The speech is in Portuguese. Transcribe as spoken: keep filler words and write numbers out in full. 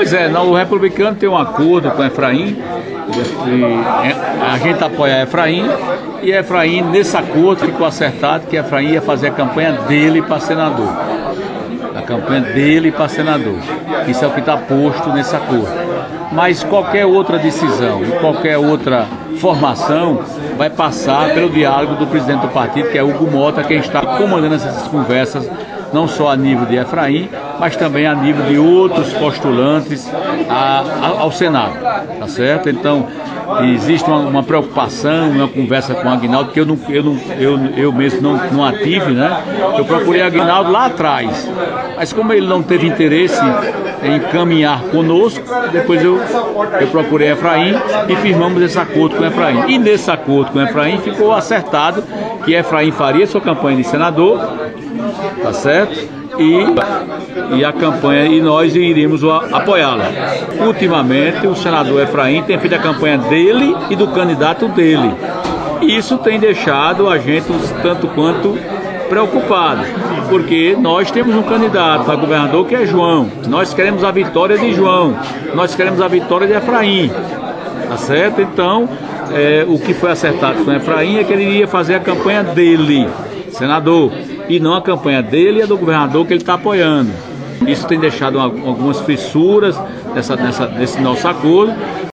Pois é, não, o republicano tem um acordo com Efraim, e a gente apoia Efraim, e Efraim, nesse acordo, ficou acertado que Efraim ia fazer a campanha dele para senador. A campanha dele para senador. Isso é o que está posto nesse acordo. Mas qualquer outra decisão e qualquer outra formação vai passar pelo diálogo do presidente do partido, que é Hugo Mota, quem está comandando essas conversas, não só a nível de Efraim, mas também a nível de outros postulantes a, a, ao Senado, tá certo? Então, existe uma, uma preocupação, uma conversa com o Aguinaldo, que eu, não, eu, não, eu, eu mesmo não, não a tive, né? Eu procurei Aguinaldo lá atrás, mas como ele não teve interesse em caminhar conosco, depois eu, eu procurei Efraim e firmamos esse acordo com Efraim. E nesse acordo com Efraim ficou acertado que Efraim faria sua campanha de senador, tá certo? E, e a campanha, e nós iríamos apoiá-la. Ultimamente, o senador Efraim tem feito a campanha dele e do candidato dele. E isso tem deixado a gente tanto quanto preocupado, porque nós temos um candidato a governador que é João. Nós queremos a vitória de João. Nós queremos a vitória de Efraim. Tá certo? Então, é, o que foi acertado com Efraim é que ele iria fazer a campanha dele, senador, e não a campanha dele e a do governador que ele está apoiando. Isso tem deixado algumas fissuras nessa, nessa, nesse nosso acordo.